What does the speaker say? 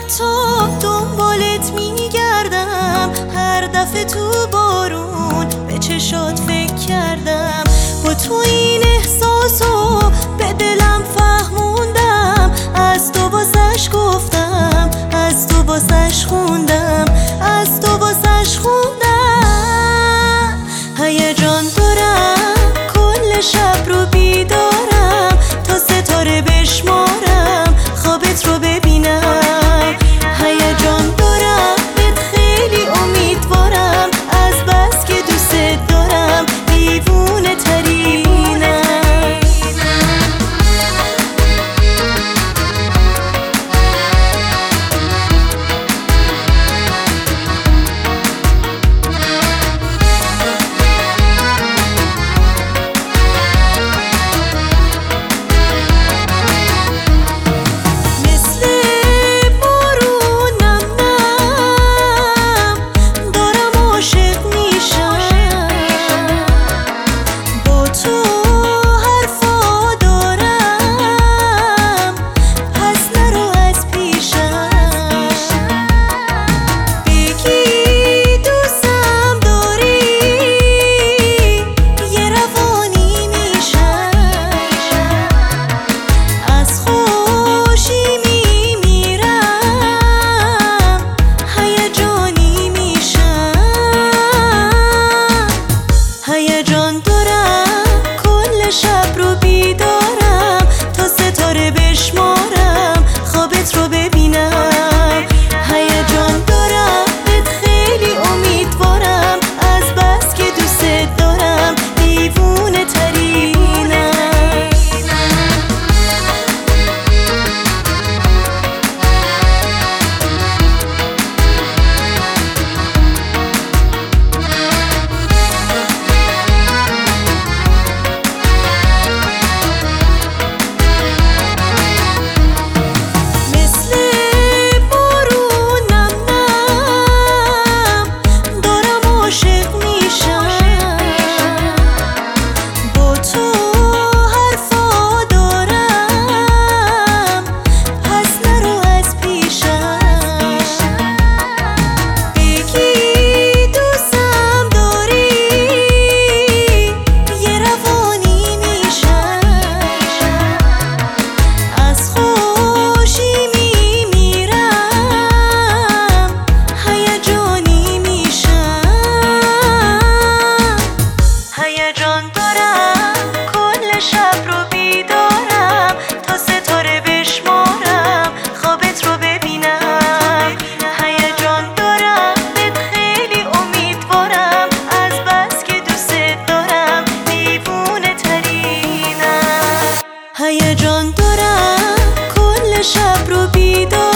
حتی دنبالت میگردم، هر دفعه تو بارون به چشات فکر کردم. با تو این احساسو به دلم فهموندم، از تو واسش گفتم، از تو واسش خوندم، از تو واسش خوندم. هیجان دارم کل شب رو بیدارم، تا ستاره بشمارم خوابت رو ببینم. هیجان دارم بهت خیلی امیدوارم، از بس که دوست دارم دیوونه ترینم. هیجان دارم کل شب رو بیدارم، تا ستاره بشمارم خوابت رو ببینم. هیجان دارم بهت خیلی امیدوارم، از بس که دوست دارم دیوونه ترینم. هیجان دارم کل شب رو بیدارم، تا ستاره بشمارم خوابت رو ببینم. هیجان دارم بهت خیلی امیدوارم، از بس که دوست دارم دیوونه ترینم. هیجان دارم کل شب رو بیدارم،